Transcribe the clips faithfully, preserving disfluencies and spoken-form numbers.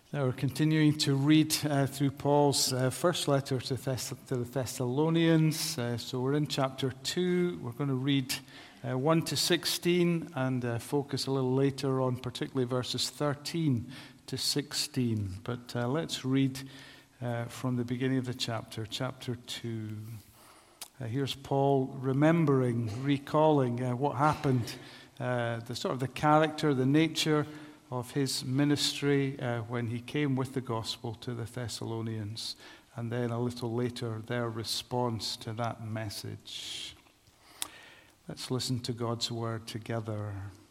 Now we're continuing to read uh, through Paul's uh, first letter to, Thess- to the Thessalonians. Uh, so we're in chapter two. We're going to read uh, one to sixteen and uh, focus a little later on particularly verses thirteen to sixteen. But uh, let's read uh, from the beginning of the chapter, chapter two. Uh, here's Paul remembering, recalling uh, what happened, uh, the sort of the character, the nature of his ministry uh, when he came with the gospel to the Thessalonians, and then a little later their response to that message. Let's listen to God's word together.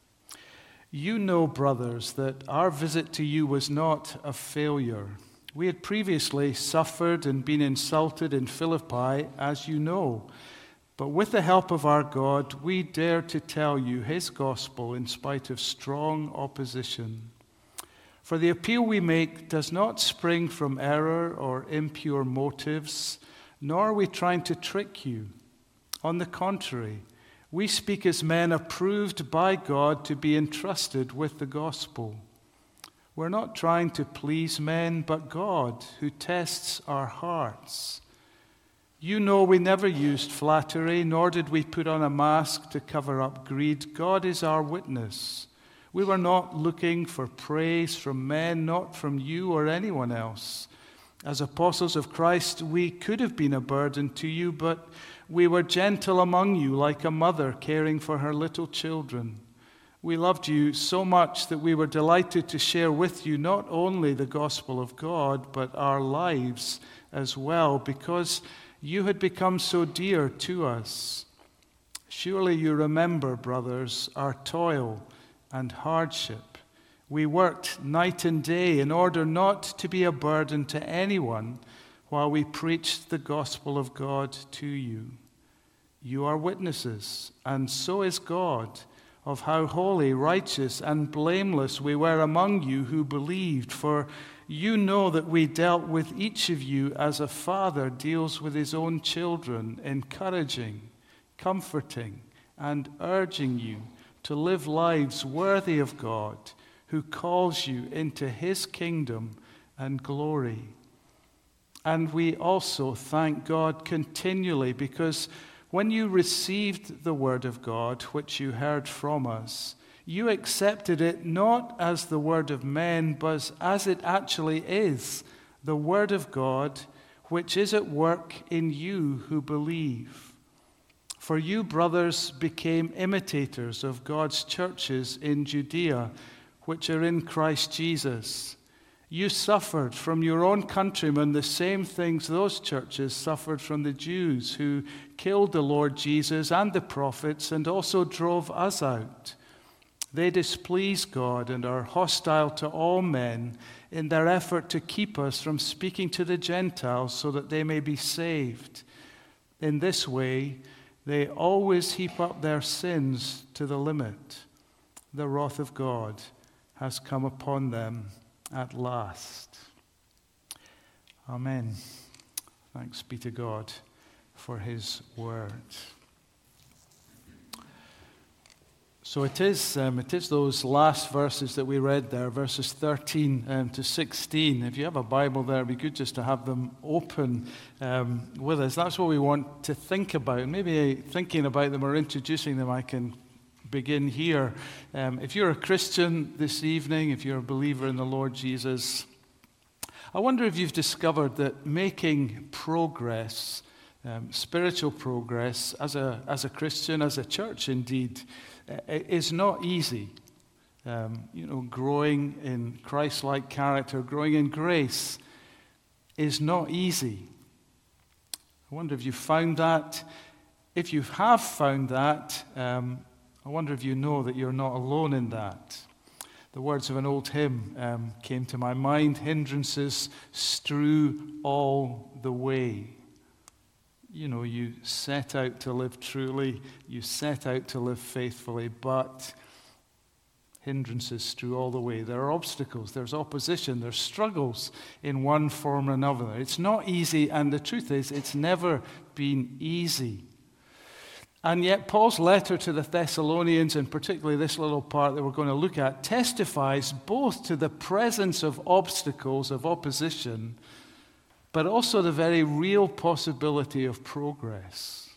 You know, brothers, that our visit to you was not a failure. We had previously suffered and been insulted in Philippi, as you know. But with the help of our God, we dare to tell you his gospel in spite of strong opposition. For the appeal we make does not spring from error or impure motives, nor are we trying to trick you. On the contrary, we speak as men approved by God to be entrusted with the gospel. We're not trying to please men, but God, who tests our hearts. You know we never used flattery, nor did we put on a mask to cover up greed. God is our witness. We were not looking for praise from men, not from you or anyone else. As apostles of Christ, we could have been a burden to you, but we were gentle among you, like a mother caring for her little children. We loved you so much that we were delighted to share with you not only the gospel of God, but our lives as well, because you had become so dear to us. Surely you remember, brothers, our toil and hardship. We worked night and day in order not to be a burden to anyone while we preached the gospel of God to you. You are witnesses, and so is God, of how holy, righteous, and blameless we were among you who believed. For you know that we dealt with each of you as a father deals with his own children, encouraging, comforting, and urging you to live lives worthy of God, who calls you into his kingdom and glory. And we also thank God continually, because when you received the word of God, which you heard from us, you accepted it not as the word of men, but as it actually is, the word of God, which is at work in you who believe. For you, brothers, became imitators of God's churches in Judea, which are in Christ Jesus. You suffered from your own countrymen the same things those churches suffered from the Jews, who killed the Lord Jesus and the prophets and also drove us out. They displease God and are hostile to all men in their effort to keep us from speaking to the Gentiles so that they may be saved. In this way, they always heap up their sins to the limit. The wrath of God has come upon them at last. Amen. Thanks be to God for his word. So it is um, it is those last verses that we read there, verses thirteen um, to sixteen. If you have a Bible there, it'd be good just to have them open um, with us. That's what we want to think about. Maybe thinking about them or introducing them, I can begin here. Um, if you're a Christian this evening, if you're a believer in the Lord Jesus, I wonder if you've discovered that making progress, um, spiritual progress, as a as a Christian, as a church indeed, is not easy. Um, you know, growing in Christ-like character, growing in grace is not easy. I wonder if you found that. If you have found that, um, I wonder if you know that you're not alone in that. The words of an old hymn um, came to my mind: hindrances strew all the way. You know, you set out to live truly, you set out to live faithfully, but hindrances strew all the way. There are obstacles, there's opposition, there's struggles in one form or another. It's not easy, and the truth is, it's never been easy. And yet Paul's letter to the Thessalonians, and particularly this little part that we're going to look at, testifies both to the presence of obstacles, of opposition, but also the very real possibility of progress.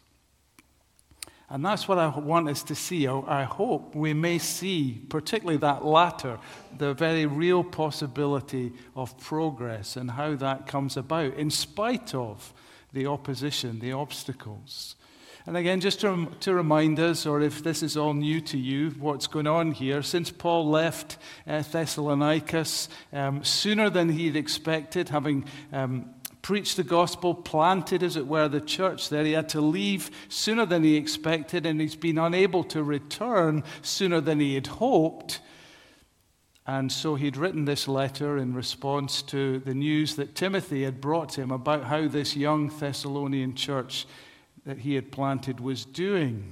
And that's what I want us to see. I hope we may see, particularly that latter, the very real possibility of progress and how that comes about in spite of the opposition, the obstacles. And again, just to, to remind us, or if this is all new to you, what's going on here, since Paul left uh, Thessalonicus um, sooner than he'd expected, having um, preached the gospel, planted, as it were, the church there, he had to leave sooner than he expected, and he's been unable to return sooner than he had hoped. And so he'd written this letter in response to the news that Timothy had brought him about how this young Thessalonian church that he had planted was doing.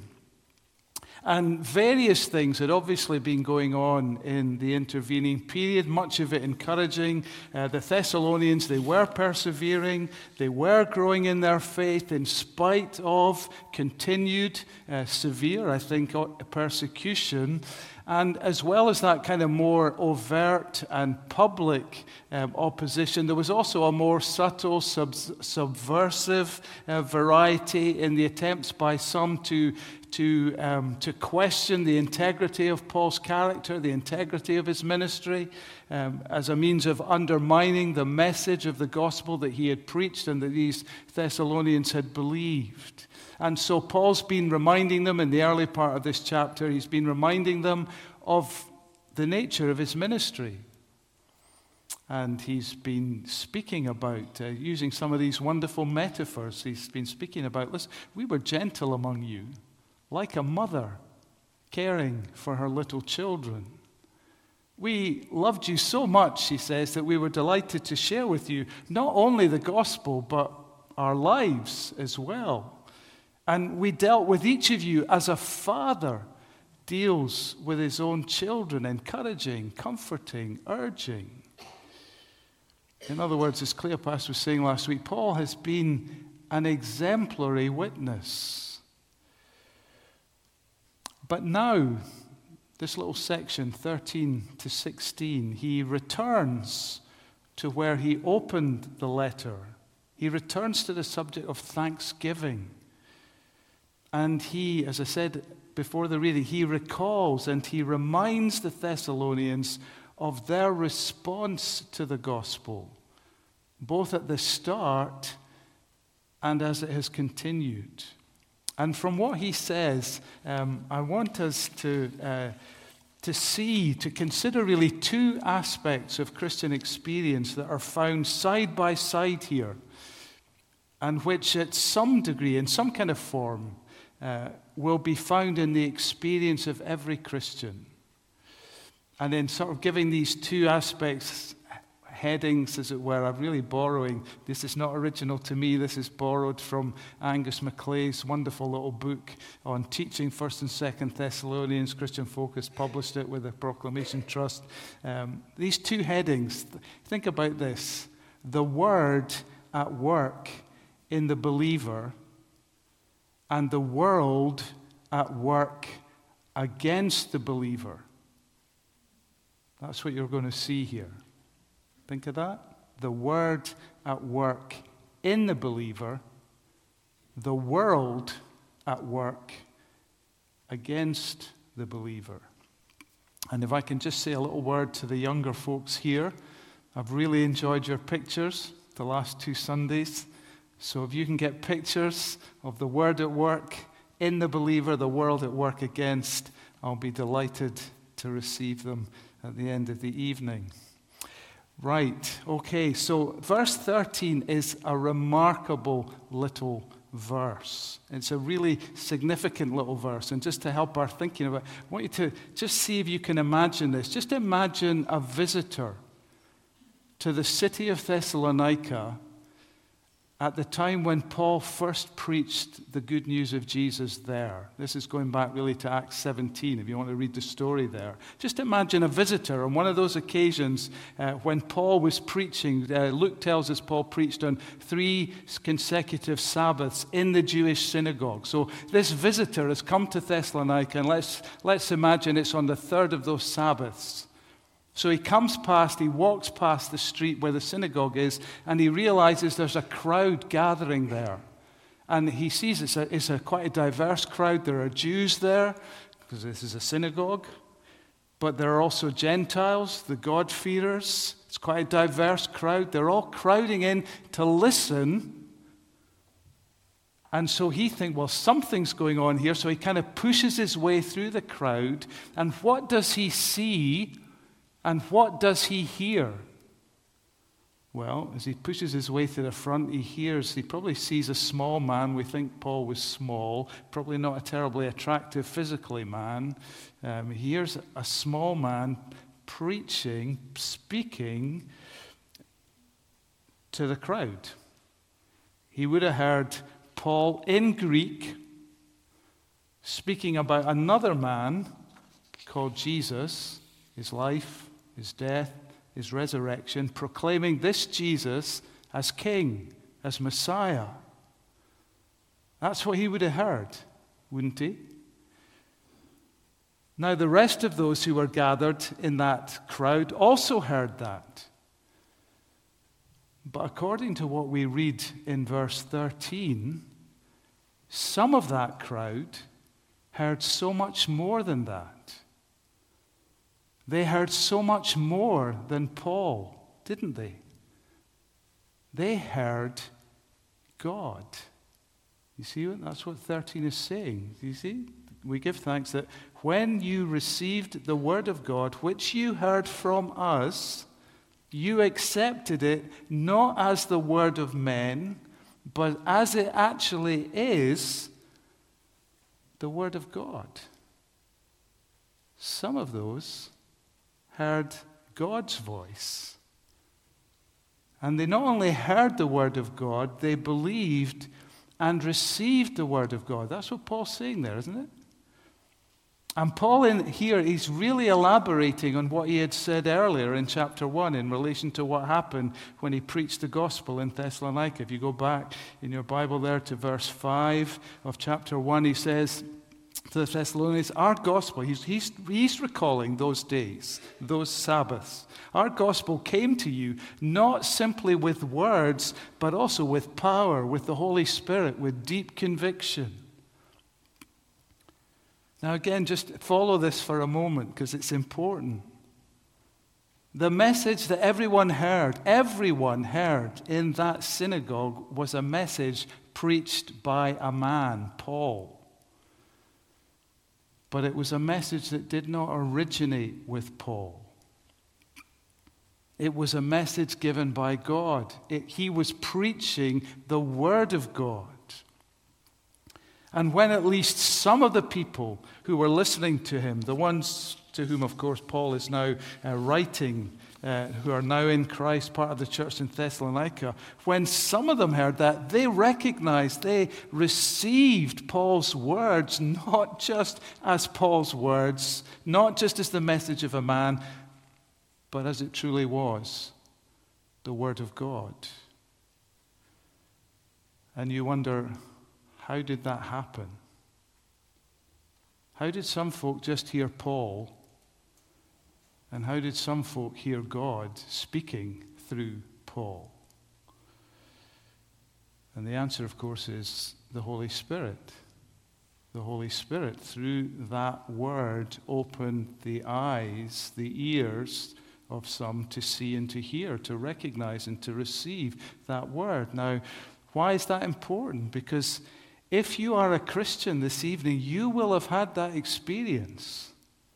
And various things had obviously been going on in the intervening period, much of it encouraging. Uh, the Thessalonians, they were persevering, they were growing in their faith in spite of continued uh, severe, I think, persecution. And as well as that kind of more overt and public um, opposition, there was also a more subtle, sub- subversive uh, variety in the attempts by some to to um, to question the integrity of Paul's character, the integrity of his ministry, um, as a means of undermining the message of the gospel that he had preached and that these Thessalonians had believed. And so Paul's been reminding them in the early part of this chapter, he's been reminding them of the nature of his ministry. And he's been speaking about, uh, using some of these wonderful metaphors, he's been speaking about, listen, we were gentle among you, like a mother caring for her little children. We loved you so much, he says, that we were delighted to share with you not only the gospel, but our lives as well. And we dealt with each of you as a father deals with his own children, encouraging, comforting, urging. In other words, as Cleopas was saying last week, Paul has been an exemplary witness. But now, this little section, thirteen to sixteen, he returns to where he opened the letter. He returns to the subject of thanksgiving. And he, as I said before the reading, he recalls and he reminds the Thessalonians of their response to the gospel, both at the start and as it has continued. And from what he says, um, I want us to, uh, to see, to consider really two aspects of Christian experience that are found side by side here, and which at some degree, in some kind of form, Uh, will be found in the experience of every Christian. And in sort of giving these two aspects, headings, as it were, I'm really borrowing. This is not original to me. This is borrowed from Angus MacLeay's wonderful little book on teaching First and Second Thessalonians. Christian Focus published it with the Proclamation Trust. Um, these two headings, think about this. The word at work in the believer and the world at work against the believer. That's what you're going to see here. Think of that. The word at work in the believer, the world at work against the believer. And if I can just say a little word to the younger folks here, I've really enjoyed your pictures the last two Sundays. So if you can get pictures of the word at work in the believer, the world at work against, I'll be delighted to receive them at the end of the evening. Right, okay, so verse thirteen is a remarkable little verse. It's a really significant little verse. And just to help our thinking about it, I want you to just see if you can imagine this. Just imagine a visitor to the city of Thessalonica at the time when Paul first preached the good news of Jesus there. This is going back really to Acts seventeen, if you want to read the story there. Just imagine a visitor on one of those occasions uh, when Paul was preaching. Uh, Luke tells us Paul preached on three consecutive Sabbaths in the Jewish synagogue. So this visitor has come to Thessalonica, and let's, let's imagine it's on the third of those Sabbaths. So he comes past, he walks past the street where the synagogue is, and he realizes there's a crowd gathering there. And he sees it's, a, it's a quite a diverse crowd. There are Jews there, because this is a synagogue. But there are also Gentiles, the God-fearers. It's quite a diverse crowd. They're all crowding in to listen. And so he thinks, well, something's going on here. So he kind of pushes his way through the crowd. And what does he see? And what does he hear? Well, as he pushes his way to the front, he hears, he probably sees a small man. We think Paul was small, probably not a terribly attractive physically man. Um, he hears a small man preaching, speaking to the crowd. He would have heard Paul in Greek speaking about another man called Jesus, his life, his death, his resurrection, proclaiming this Jesus as King, as Messiah. That's what he would have heard, wouldn't he? Now, the rest of those who were gathered in that crowd also heard that. But according to what we read in verse thirteen, some of that crowd heard so much more than that. They heard so much more than Paul, didn't they? They heard God. You see, that's what thirteen is saying. You see, we give thanks that when you received the word of God, which you heard from us, you accepted it not as the word of men, but as it actually is, the word of God. Some of those heard God's voice. And they not only heard the word of God, they believed and received the word of God. That's what Paul's saying there, isn't it? And Paul in here, he's really elaborating on what he had said earlier in chapter one in relation to what happened when he preached the gospel in Thessalonica. If you go back in your Bible there to verse five of chapter one, he says to the Thessalonians, our gospel, he's, he's, he's recalling those days, those Sabbaths. Our gospel came to you not simply with words, but also with power, with the Holy Spirit, with deep conviction. Now again, just follow this for a moment because it's important. The message that everyone heard, everyone heard in that synagogue was a message preached by a man, Paul. But it was a message that did not originate with Paul. It was a message given by God. It, he was preaching the Word of God. And when at least some of the people who were listening to him, the ones to whom, of course, Paul is now uh, writing, uh, who are now in Christ, part of the church in Thessalonica, when some of them heard that, they recognized, they received Paul's words, not just as Paul's words, not just as the message of a man, but as it truly was, the Word of God. And you wonder, how did that happen? How did some folk just hear Paul? And how did some folk hear God speaking through Paul? And the answer, of course, is the Holy Spirit. The Holy Spirit, through that word, opened the eyes, the ears of some to see and to hear, to recognize and to receive that word. Now, why is that important? Because if you are a Christian this evening, you will have had that experience.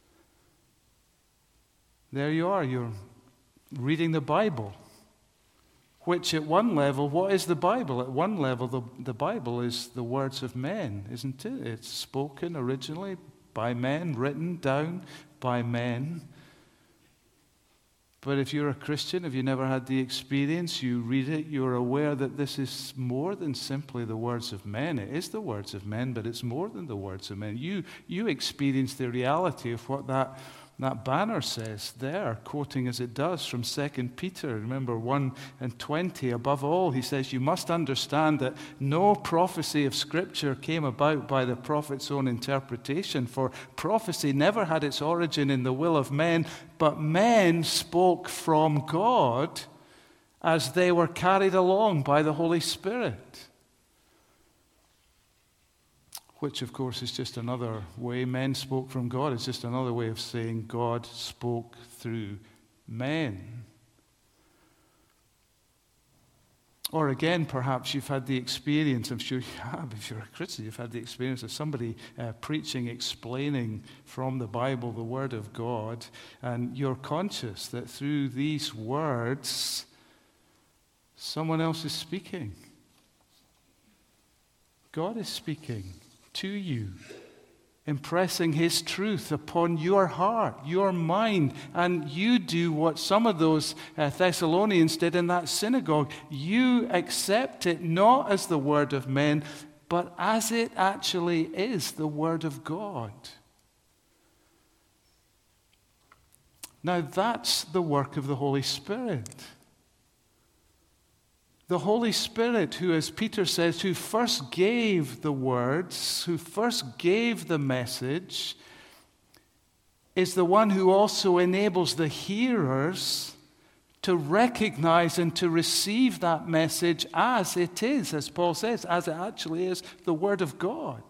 There you are, you're reading the Bible, which at one level, what is the Bible? At one level, the, the Bible is the words of men, isn't it? It's spoken originally by men, written down by men. But if you're a Christian, if you never had the experience, you read it, you're aware that this is more than simply the words of men. It is the words of men, but it's more than the words of men. You, you experience the reality of what that, that banner says there, quoting as it does from Second Peter. Remember one and twenty, above all, he says, you must understand that no prophecy of Scripture came about by the prophet's own interpretation, for prophecy never had its origin in the will of men, but men spoke from God as they were carried along by the Holy Spirit. Which, of course, is just another way men spoke from God. It's just another way of saying God spoke through men. Or again, perhaps you've had the experience, I'm sure you have, if you're a Christian, you've had the experience of somebody uh, preaching, explaining from the Bible the Word of God, and you're conscious that through these words, someone else is speaking. God is speaking to you, impressing His truth upon your heart, your mind, and you do what some of those uh, Thessalonians did in that synagogue. You accept it not as the word of men, but as it actually is, the Word of God. Now that's the work of the Holy Spirit. The Holy Spirit, who, as Peter says, who first gave the words, who first gave the message, is the one who also enables the hearers to recognize and to receive that message as it is, as Paul says, as it actually is, the Word of God.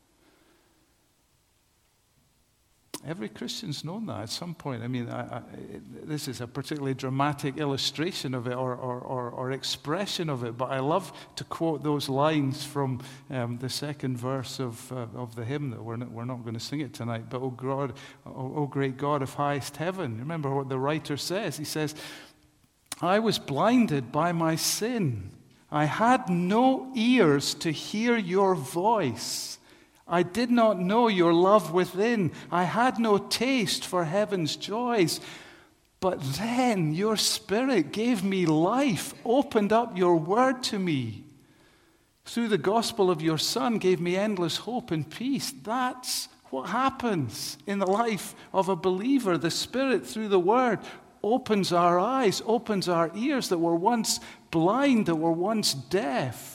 Every Christian's known that at some point. I mean, I, I, this is a particularly dramatic illustration of it or, or, or, or expression of it, but I love to quote those lines from um, the second verse of uh, of the hymn that we're not, we're not going to sing it tonight. But, oh, God, oh, oh great God of highest heaven. Remember what the writer says. He says, I was blinded by my sin. I had no ears to hear your voice. I did not know your love within. I had no taste for heaven's joys. But then your Spirit gave me life, opened up your word to me. Through the gospel of your Son, gave me endless hope and peace. That's what happens in the life of a believer. The Spirit, through the word, opens our eyes, opens our ears that were once blind, that were once deaf.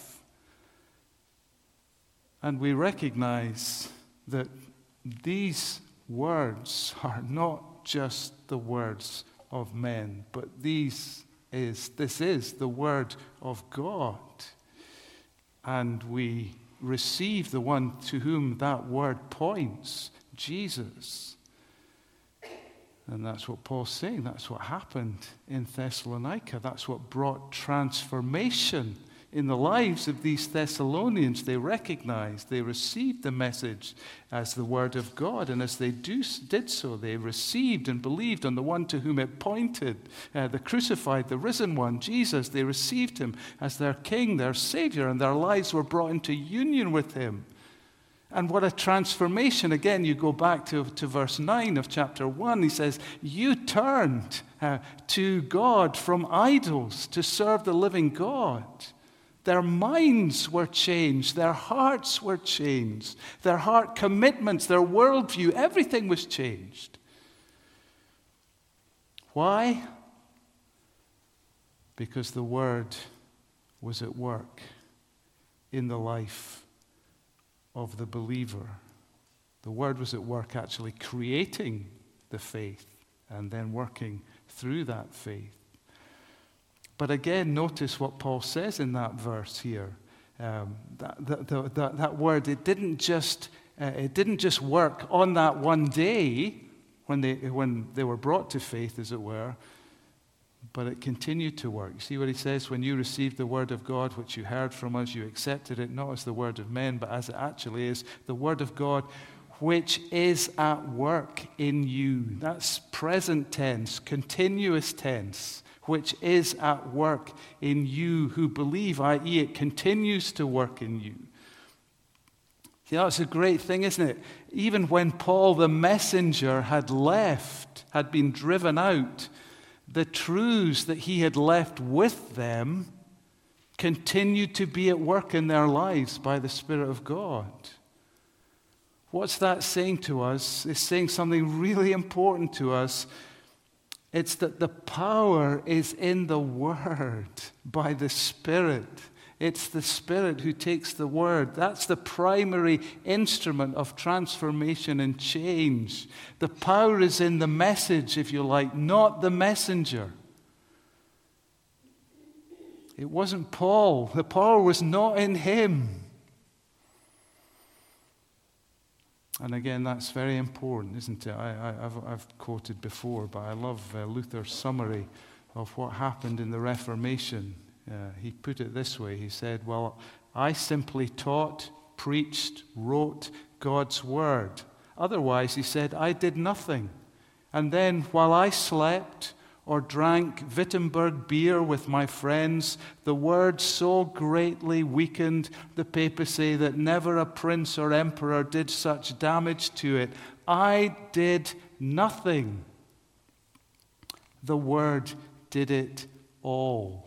And we recognize that these words are not just the words of men, but these is, this is the word of God. And we receive the one to whom that word points, Jesus. And that's what Paul's saying. That's what happened in Thessalonica. That's what brought transformation in the lives of these Thessalonians. They recognized, they received the message as the Word of God, and as they do, did so, they received and believed on the one to whom it pointed, uh, the crucified, the risen one, Jesus. They received Him as their King, their Savior, and their lives were brought into union with Him. And what a transformation. Again, you go back to, to verse nine of chapter one. He says, you turned uh, to God from idols to serve the living God. Their minds were changed. Their hearts were changed. Their heart commitments, their worldview, everything was changed. Why? Because the Word was at work in the life of the believer. The Word was at work actually creating the faith and then working through that faith. But again, notice what Paul says in that verse here. Um, that, that, that, that word, it didn't just uh, it didn't just work on that one day when they when they were brought to faith, as it were, but it continued to work. You see what he says? When you received the word of God, which you heard from us, you accepted it not as the word of men, but as it actually is, the word of God, which is at work in you. That's present tense, continuous tense. Which is at work in you who believe, that is, it continues to work in you. See, that's a great thing, isn't it? Even when Paul the messenger had left, had been driven out, the truths that he had left with them continued to be at work in their lives by the Spirit of God. What's that saying to us? It's saying something really important to us. It's that the power is in the Word by the Spirit. It's the Spirit who takes the Word. That's the primary instrument of transformation and change. The power is in the message, if you like, not the messenger. It wasn't Paul. The power was not in him. And again, that's very important, isn't it? I, I, I've, I've quoted before, but I love uh, Luther's summary of what happened in the Reformation. Uh, he put it this way. He said, well, I simply taught, preached, wrote God's word. Otherwise, he said, I did nothing. And then while I slept or drank Wittenberg beer with my friends, the word so greatly weakened the papacy that never a prince or emperor did such damage to it. I did nothing. The word did it all.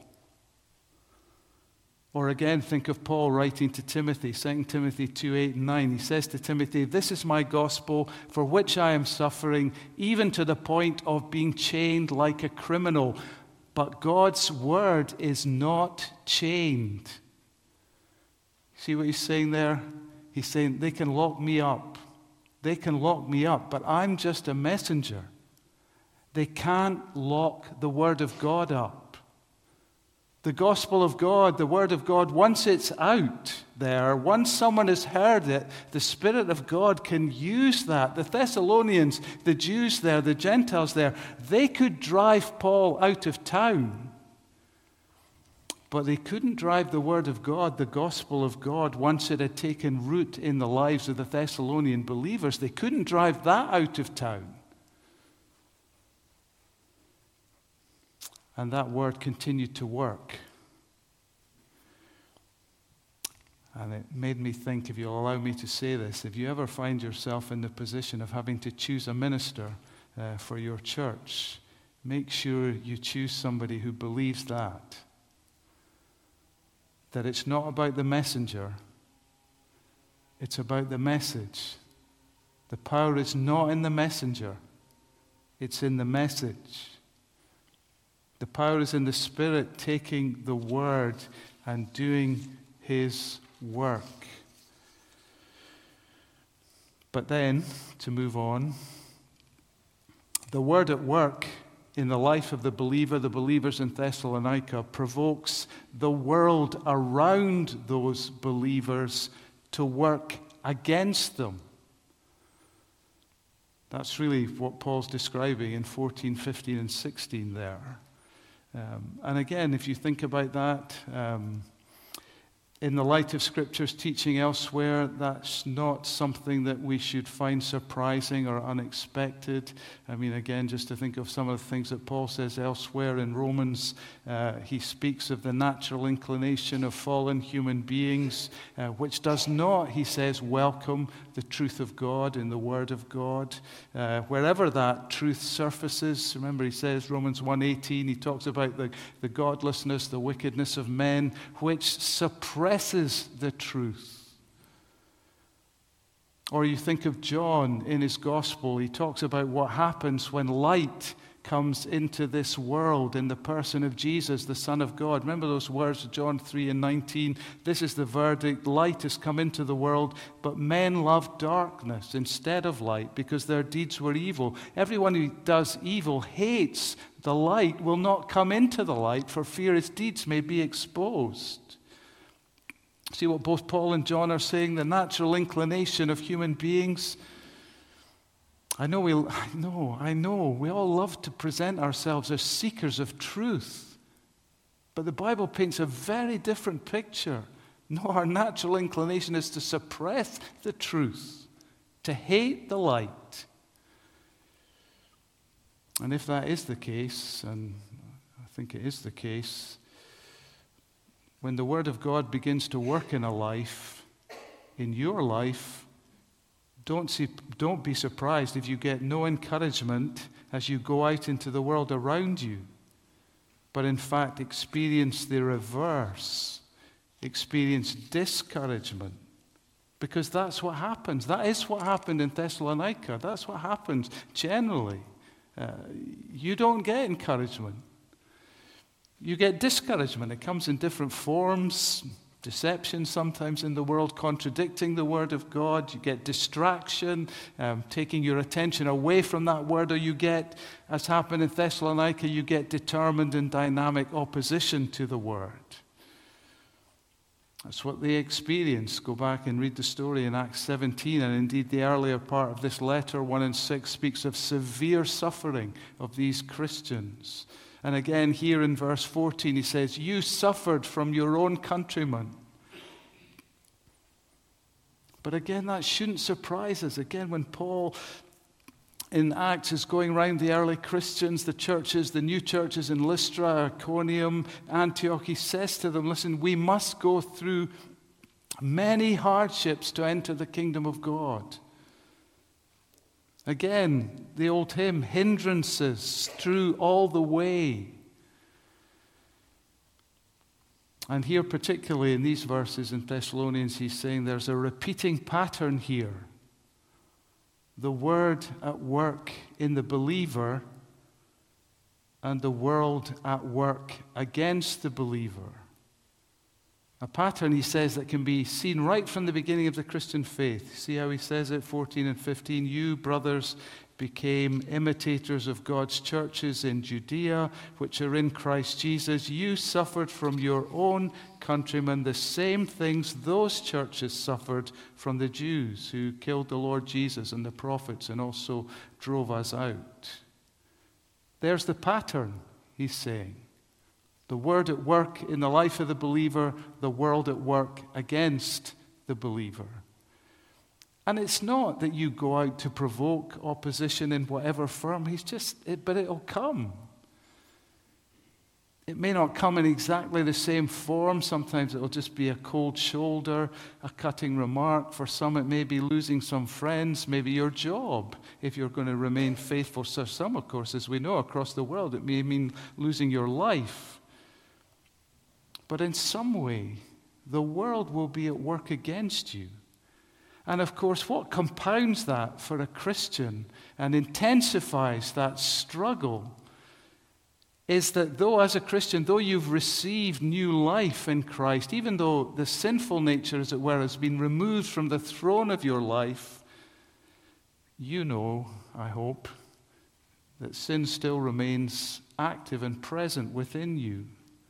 Or again, think of Paul writing to Timothy, Second Timothy two, eight and nine. He says to Timothy, this is my gospel for which I am suffering, even to the point of being chained like a criminal. But God's word is not chained. See what he's saying there? He's saying they can lock me up. They can lock me up, but I'm just a messenger. They can't lock the word of God up. The gospel of God, the word of God, once it's out there, once someone has heard it, the Spirit of God can use that. The Thessalonians, the Jews there, the Gentiles there, they could drive Paul out of town. But they couldn't drive the word of God, the gospel of God, once it had taken root in the lives of the Thessalonian believers. They couldn't drive that out of town. And that word continued to work. And it made me think, if you'll allow me to say this, if you ever find yourself in the position of having to choose a minister uh, for your church, make sure you choose somebody who believes that. That it's not about the messenger, it's about the message. The power is not in the messenger, it's in the message. The power is in the Spirit taking the word and doing his work. But then, to move on, the word at work in the life of the believer, the believers in Thessalonica, provokes the world around those believers to work against them. That's really what Paul's describing in fourteen, fifteen, and sixteen there. Um, and again, if you think about that, um, in the light of Scripture's teaching elsewhere, that's not something that we should find surprising or unexpected. I mean, again, just to think of some of the things that Paul says elsewhere in Romans, uh, he speaks of the natural inclination of fallen human beings, uh, which does not, he says, welcome the truth of God in the Word of God. Uh, wherever that truth surfaces, remember he says, Romans one eighteen, he talks about the, the godlessness, the wickedness of men, which suppress the truth. Or you think of John in his gospel, he talks about what happens when light comes into this world in the person of Jesus, the Son of God. Remember those words of John three and nineteen? This is the verdict. Light has come into the world, but men love darkness instead of light because their deeds were evil. Everyone who does evil hates the light, will not come into the light for fear his deeds may be exposed. See what both Paul and John are saying? The natural inclination of human beings. I know, we, I know, I know. We all love to present ourselves as seekers of truth. But the Bible paints a very different picture. No, our natural inclination is to suppress the truth, to hate the light. And if that is the case, and I think it is the case, when the Word of God begins to work in a life, in your life, don't, see, don't be surprised if you get no encouragement as you go out into the world around you. but in fact experience the reverse, experience discouragement. Because that's what happens. That is what happened in Thessalonica. That's what happens generally. Uh, you don't get encouragement. You get discouragement. It comes in different forms. Deception sometimes in the world, contradicting the word of God. You get distraction, um, taking your attention away from that word, or you get, as happened in Thessalonica, you get determined and dynamic opposition to the word. That's what they experienced. Go back and read the story in Acts seventeen, and indeed the earlier part of this letter, one and six, speaks of severe suffering of these Christians. And again, here in verse fourteen, he says, you suffered from your own countrymen. But again, that shouldn't surprise us. Again, when Paul in Acts is going around the early Christians, the churches, the new churches in Lystra, Iconium, Antioch, he says to them, listen, we must go through many hardships to enter the kingdom of God. Again, the old hymn, hindrances through all the way. And here, particularly in these verses in Thessalonians, he's saying there's a repeating pattern here. The word at work in the believer and the world at work against the believer. A pattern, he says, that can be seen right from the beginning of the Christian faith. See how he says it, fourteen and fifteen. You, brothers, became imitators of God's churches in Judea, which are in Christ Jesus. You suffered from your own countrymen the same things those churches suffered from the Jews who killed the Lord Jesus and the prophets and also drove us out. There's the pattern, he's saying. The word at work in the life of the believer, the world at work against the believer. And it's not that you go out to provoke opposition in whatever form. He's just, it, but it'll come. It may not come in exactly the same form. Sometimes it'll just be a cold shoulder, a cutting remark. For some, it may be losing some friends, maybe your job, if you're going to remain faithful. So some, of course, as we know, across the world, it may mean losing your life. But in some way, the world will be at work against you. And of course, what compounds that for a Christian and intensifies that struggle is that though as a Christian, though you've received new life in Christ, even though the sinful nature, as it were, has been removed from the throne of your life, you know, I hope, that sin still remains active and present within you.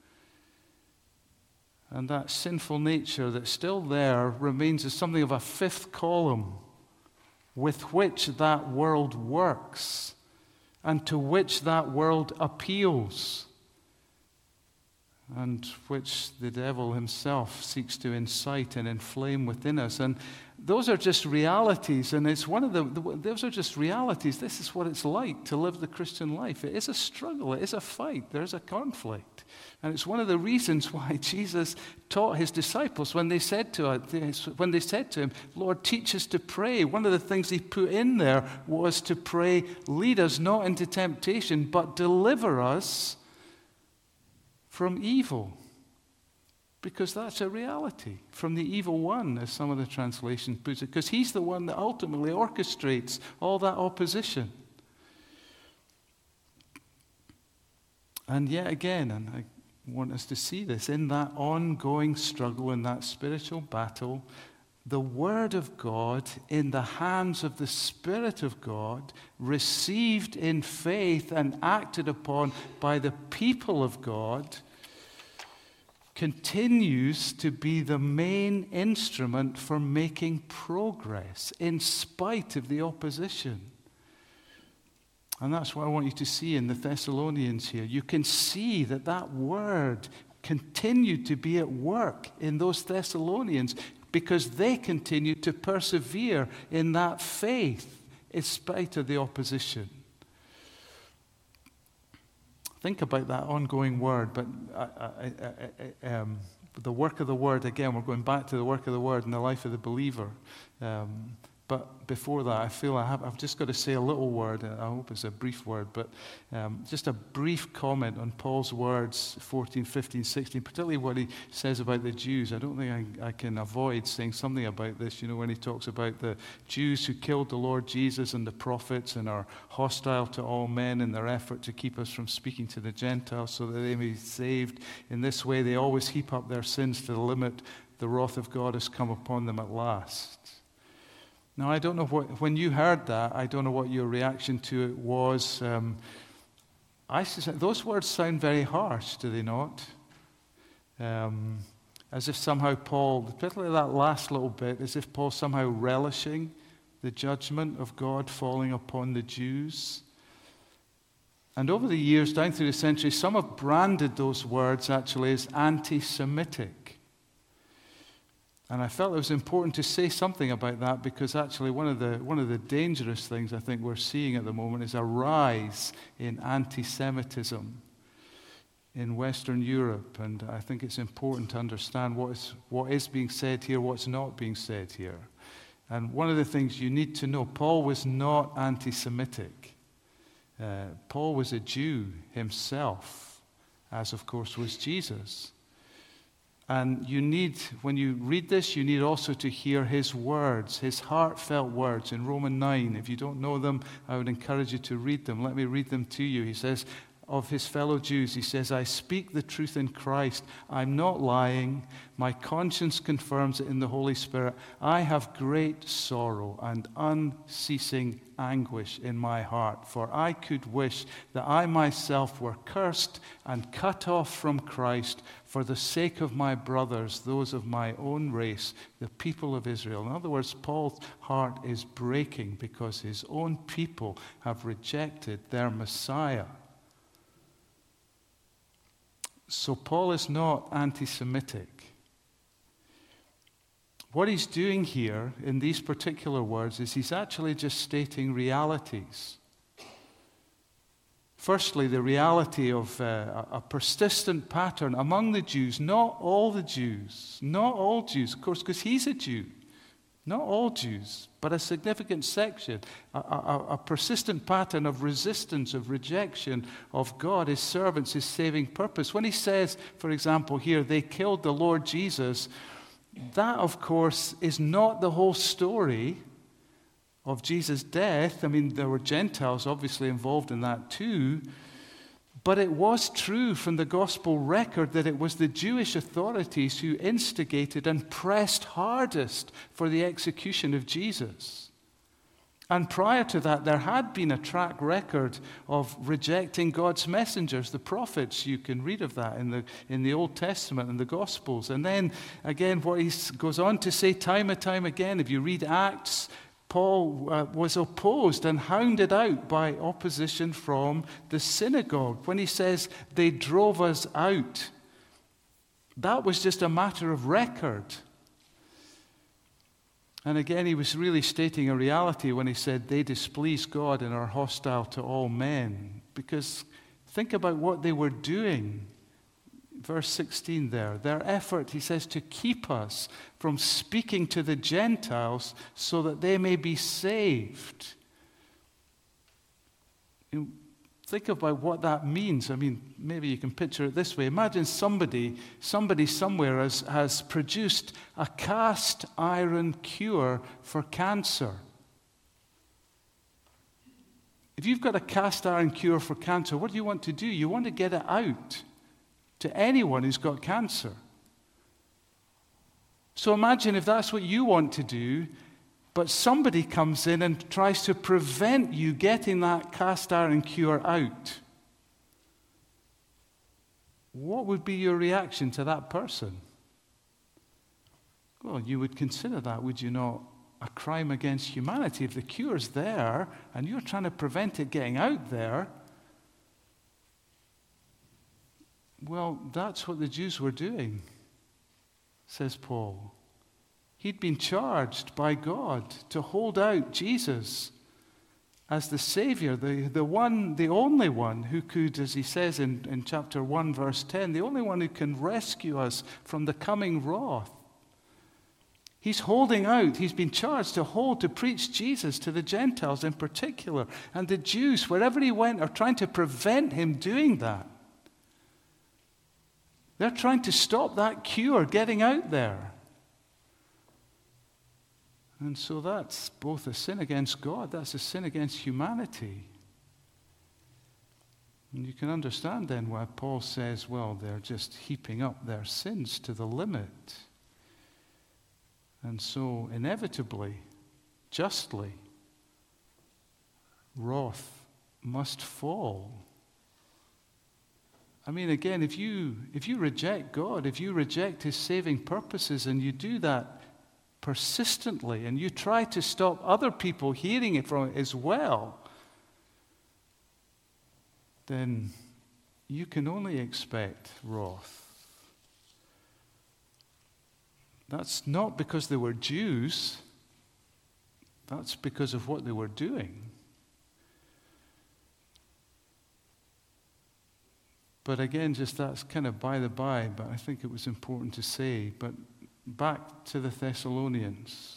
And that sinful nature that's still there remains as something of a fifth column with which that world works and to which that world appeals and which the devil himself seeks to incite and inflame within us. And those are just realities, and it's one of the, the those are just realities. This is what it's like to live the Christian life. It is a struggle, it is a fight, there's a conflict. And it's one of the reasons why Jesus taught his disciples when they said to when they said to him, Lord, teach us to pray. One of the things he put in there was to pray, lead us not into temptation, but deliver us from evil. Because that's a reality. From the evil one, as some of the translations put it. Because he's the one that ultimately orchestrates all that opposition. And yet again, and I want us to see this, in that ongoing struggle, in that spiritual battle, the Word of God in the hands of the Spirit of God, received in faith and acted upon by the people of God, continues to be the main instrument for making progress in spite of the opposition. And that's what I want you to see in the Thessalonians here. You can see that that word continued to be at work in those Thessalonians because they continued to persevere in that faith in spite of the opposition. Think about that ongoing word, but I, I, I, um, the work of the word, again, we're going back to the work of the word in the life of the believer. Um, But before that, I feel I have, I've just got to say a little word. I hope it's a brief word, but um, just a brief comment on Paul's words, fourteen, fifteen, sixteen, particularly what he says about the Jews. I don't think I, I can avoid saying something about this, you know, when he talks about the Jews who killed the Lord Jesus and the prophets and are hostile to all men in their effort to keep us from speaking to the Gentiles so that they may be saved. In this way, they always heap up their sins to the limit the wrath of God has come upon them at last. Now, I don't know what, when you heard that, I don't know what your reaction to it was. Um, I those words sound very harsh, do they not? Um, as if somehow Paul, particularly that last little bit, as if Paul's somehow relishing the judgment of God falling upon the Jews. And over the years, down through the centuries, some have branded those words actually as anti-Semitic. And I felt it was important to say something about that because actually one of the one of the dangerous things I think we're seeing at the moment is a rise in anti-Semitism in Western Europe. And I think it's important to understand what is, what is being said here, what's not being said here. And one of the things you need to know, Paul was not anti-Semitic. Uh, Paul was a Jew himself, as of course was Jesus. And you need, when you read this, you need also to hear his words, his heartfelt words in Romans nine. If you don't know them, I would encourage you to read them. Let me read them to you. He says, of his fellow Jews, he says, I speak the truth in Christ. I'm not lying. My conscience confirms it in the Holy Spirit. I have great sorrow and unceasing anguish in my heart, for I could wish that I myself were cursed and cut off from Christ for the sake of my brothers, those of my own race, the people of Israel. In other words, Paul's heart is breaking because his own people have rejected their Messiah. So Paul is not anti-Semitic. What he's doing here in these particular words is he's actually just stating realities. Firstly, the reality of uh, a persistent pattern among the Jews, not all the Jews, not all Jews, of course, because he's a Jew. Not all Jews, but a significant section, a, a, a persistent pattern of resistance, of rejection of God, his servants, his saving purpose. When he says, for example, here, they killed the Lord Jesus, that, of course, is not the whole story of Jesus' death. I mean, there were Gentiles obviously involved in that too. But it was true from the gospel record that it was the Jewish authorities who instigated and pressed hardest for the execution of Jesus. And prior to that, there had been a track record of rejecting God's messengers, the prophets. You can read of that in the in the Old Testament and the Gospels. And then, again, what he goes on to say time and time again, if you read Acts, Paul uh, was opposed and hounded out by opposition from the synagogue. When he says they drove us out, that was just a matter of record. And again, he was really stating a reality when he said they displease God and are hostile to all men. Because think about what they were doing. Verse sixteen there, their effort, he says, to keep us from speaking to the Gentiles so that they may be saved. You think about what that means. I mean, maybe you can picture it this way. Imagine somebody, somebody somewhere has, has produced a cast iron cure for cancer. If you've got a cast iron cure for cancer, what do you want to do? You want to get it out to anyone who's got cancer. So imagine if that's what you want to do, but somebody comes in and tries to prevent you getting that cast iron cure out. What would be your reaction to that person? Well, you would consider that, would you not, a crime against humanity? If the cure's there and you're trying to prevent it getting out there, well, that's what the Jews were doing, says Paul. He'd been charged by God to hold out Jesus as the Savior, the, the one, the only one who could, as he says in, in chapter one, verse ten, the only one who can rescue us from the coming wrath. He's holding out. He's been charged to hold, to preach Jesus to the Gentiles in particular. And the Jews, wherever he went, are trying to prevent him doing that. They're trying to stop that cure getting out there. And so that's both a sin against God, that's a sin against humanity. And you can understand then why Paul says, well, they're just heaping up their sins to the limit. And so, inevitably, justly, wrath must fall. I mean, again, if you if you reject God, if you reject his saving purposes, and you do that persistently, and you try to stop other people hearing it from it as well, then you can only expect wrath. That's not because they were Jews. That's because of what they were doing. But again, just that's kind of by the by, but I think it was important to say. But back to the Thessalonians.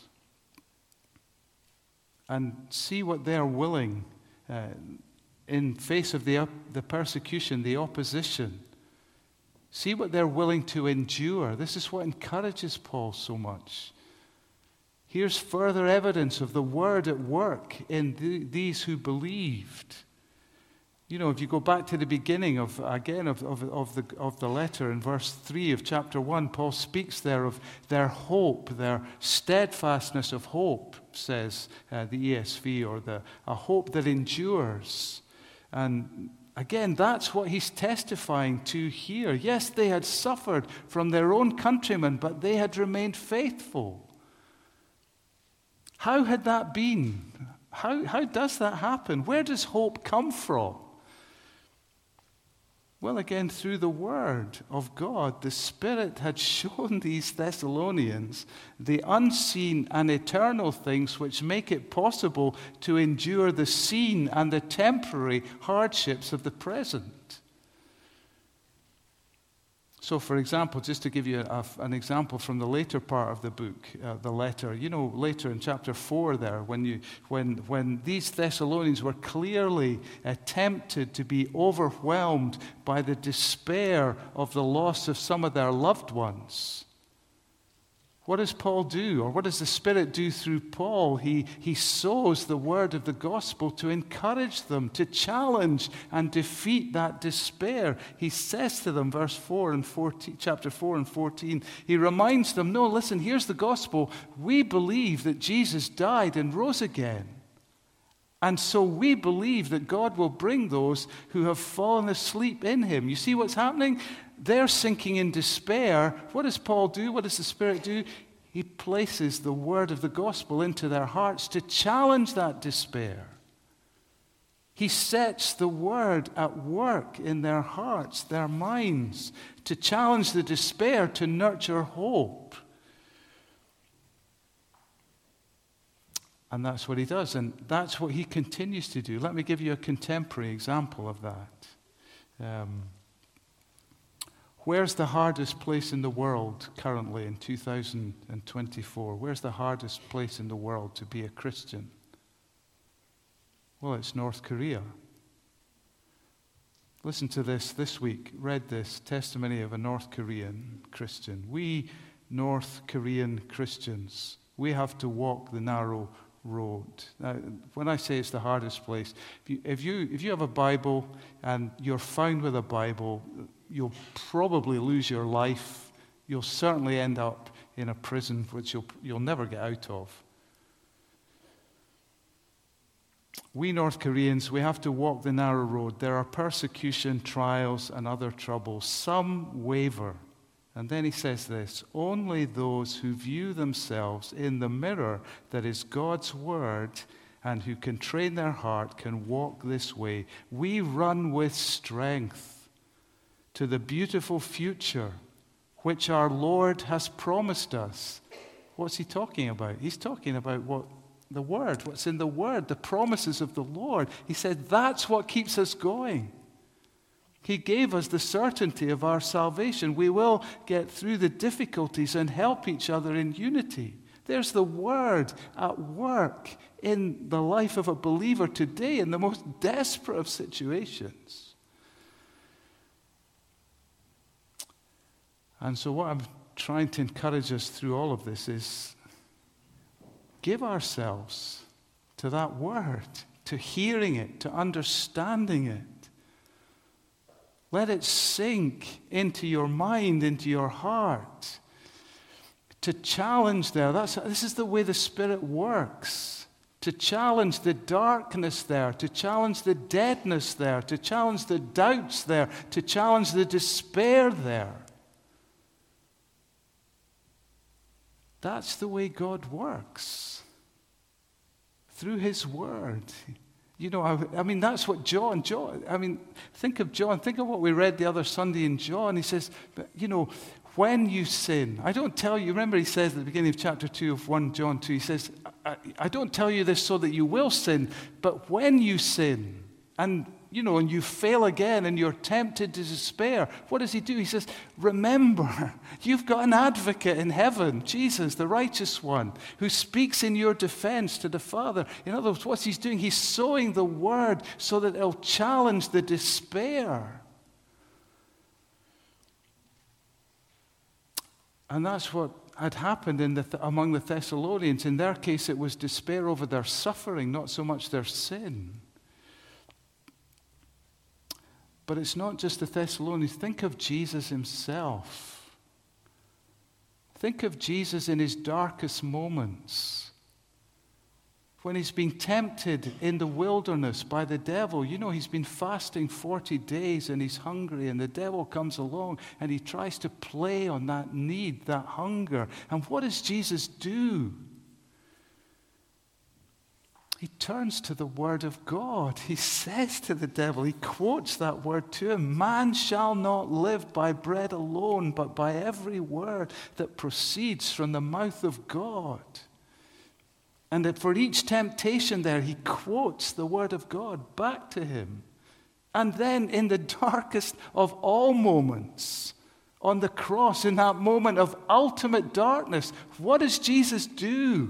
And see what they're willing, uh, in face of the, the persecution, the opposition. See what they're willing to endure. This is what encourages Paul so much. Here's further evidence of the word at work in the, these who believed. You know, if you go back to the beginning of, again, of, of, of, the, of the letter in verse three of chapter one, Paul speaks there of their hope, their steadfastness of hope, says uh, the E S V, or the a hope that endures. And again, that's what he's testifying to here. Yes, they had suffered from their own countrymen, but they had remained faithful. How had that been? How, how does that happen? Where does hope come from? Well, again, through the Word of God, the Spirit had shown these Thessalonians the unseen and eternal things which make it possible to endure the seen and the temporary hardships of the present. So, for example, just to give you a, an example from the later part of the book, uh, the letter, you know, later in chapter four there, when you, when, when these Thessalonians were clearly uh, tempted to be overwhelmed by the despair of the loss of some of their loved ones, what does Paul do? Or what does the Spirit do through Paul? He, he sows the word of the gospel to encourage them, to challenge and defeat that despair. He says to them, verse four and fourteen, chapter four and fourteen, he reminds them, no, listen, here's the gospel. We believe that Jesus died and rose again. And so we believe that God will bring those who have fallen asleep in him. You see what's happening? They're sinking in despair. What does Paul do? What does the Spirit do? He places the word of the gospel into their hearts to challenge that despair. He sets the word at work in their hearts, their minds, to challenge the despair, to nurture hope. And that's what he does, and that's what he continues to do. Let me give you a contemporary example of that. Um, where's the hardest place in the world currently in two thousand twenty-four? Where's the hardest place in the world to be a Christian? Well, it's North Korea. Listen to this this week. Read this testimony of a North Korean Christian. We North Korean Christians, we have to walk the narrow road. Now, when I say it's the hardest place, if you, if you if you have a Bible and you're found with a Bible, you'll probably lose your life. You'll certainly end up in a prison which you'll you'll never get out of. We North Koreans, we have to walk the narrow road. There are persecution, trials, and other troubles. Some waver. And then he says this, only those who view themselves in the mirror that is God's word and who can train their heart can walk this way. We run with strength to the beautiful future which our Lord has promised us. What's he talking about? He's talking about what the word, what's in the word, the promises of the Lord. He said that's what keeps us going. He gave us the certainty of our salvation. We will get through the difficulties and help each other in unity. There's the Word at work in the life of a believer today in the most desperate of situations. And so what I'm trying to encourage us through all of this is give ourselves to that Word, to hearing it, to understanding it. Let it sink into your mind, into your heart. To challenge there. That's, this is the way the Spirit works. To challenge the darkness there. To challenge the deadness there. To challenge the doubts there. To challenge the despair there. That's the way God works. Through His Word. You know, I, I mean, that's what John, John, I mean, think of John. Think of what we read the other Sunday in John. He says, but, you know, when you sin, I don't tell you, remember he says at the beginning of chapter two of First John two, he says, I, I don't tell you this so that you will sin, but when you sin, and, you know, and you fail again and you're tempted to despair, what does he do? He says, remember, you've got an advocate in heaven, Jesus, the righteous one, who speaks in your defense to the Father. In other words, what he's doing, he's sowing the word so that it'll challenge the despair. And that's what had happened in the, among the Thessalonians. In their case, it was despair over their suffering, not so much their sin. But it's not just the Thessalonians. Think of Jesus himself. Think of Jesus in his darkest moments. When he's been tempted in the wilderness by the devil. You know, he's been fasting forty days and he's hungry, and the devil comes along and he tries to play on that need, that hunger. And what does Jesus do? He turns to the Word of God. He says to the devil, he quotes that word to him, man shall not live by bread alone, but by every word that proceeds from the mouth of God. And that for each temptation there, he quotes the Word of God back to him. And then in the darkest of all moments, on the cross, in that moment of ultimate darkness, what does Jesus do?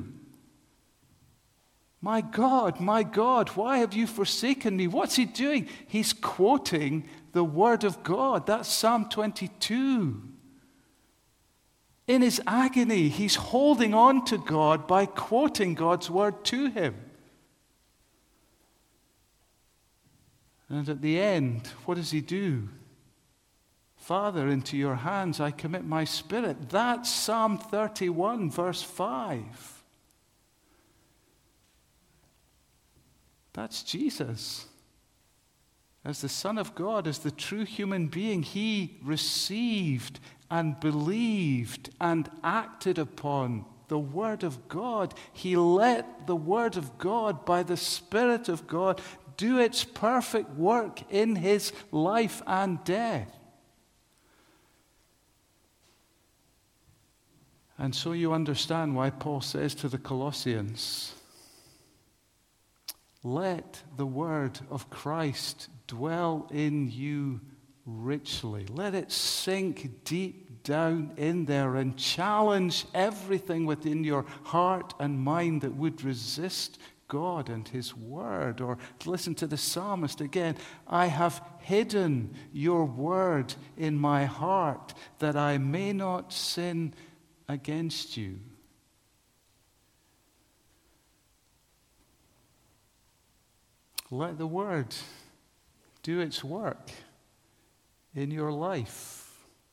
My God, my God, why have you forsaken me? What's he doing? He's quoting the Word of God. That's Psalm twenty-two. In his agony, he's holding on to God by quoting God's Word to him. And at the end, what does he do? Father, into your hands I commit my spirit. That's Psalm thirty-one, verse five. That's Jesus. As the Son of God, as the true human being, he received and believed and acted upon the Word of God. He let the Word of God, by the Spirit of God, do its perfect work in his life and death. And so you understand why Paul says to the Colossians, let the word of Christ dwell in you richly. Let it sink deep down in there and challenge everything within your heart and mind that would resist God and his word. Or listen to the psalmist again. I have hidden your word in my heart that I may not sin against you. Let the word do its work in your life.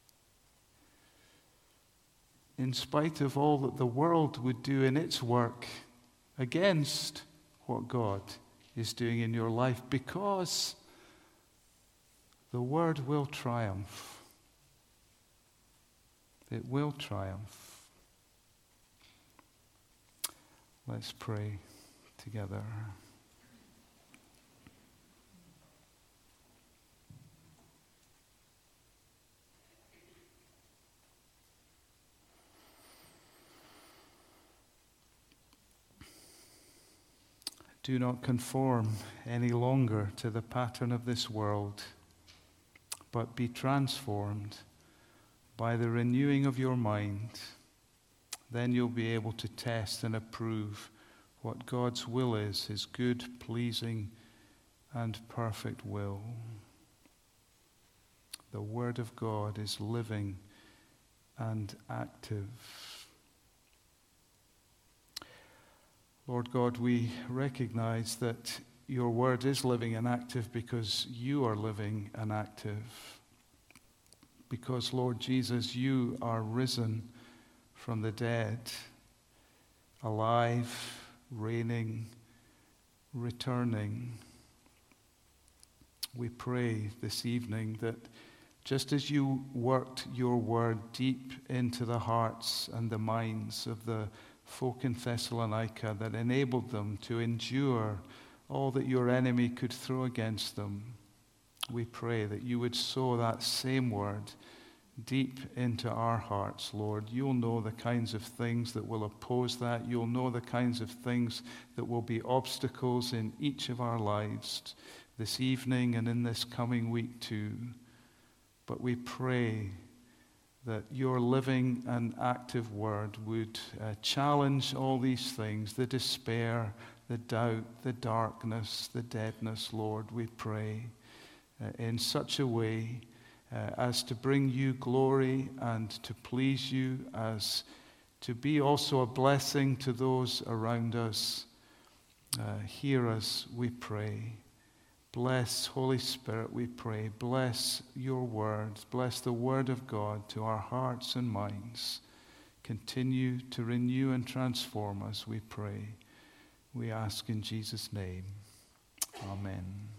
In spite of all that the world would do in its work against what God is doing in your life, because the word will triumph. It will triumph. Let's pray together. Do not conform any longer to the pattern of this world, but be transformed by the renewing of your mind, Then you'll be able to test and approve what God's will is, his good, pleasing, and perfect will. The Word of God is living and active. Lord God, we recognize that your Word is living and active because you are living and active. Because, Lord Jesus, you are risen from the dead, alive, reigning, returning. We pray this evening that just as you worked your word deep into the hearts and the minds of the folk in Thessalonica, that enabled them to endure all that your enemy could throw against them, we pray that you would sow that same word deep into our hearts, Lord. You'll know the kinds of things that will oppose that. You'll know the kinds of things that will be obstacles in each of our lives this evening and in this coming week too. But we pray that your living and active word would uh, challenge all these things, the despair, the doubt, the darkness, the deadness, Lord, we pray uh, in such a way Uh, as to bring you glory and to please you, as to be also a blessing to those around us. Uh, hear us, we pray. Bless, Holy Spirit, we pray. Bless your word. Bless the word of God to our hearts and minds. Continue to renew and transform us, we pray. We ask in Jesus' name. Amen.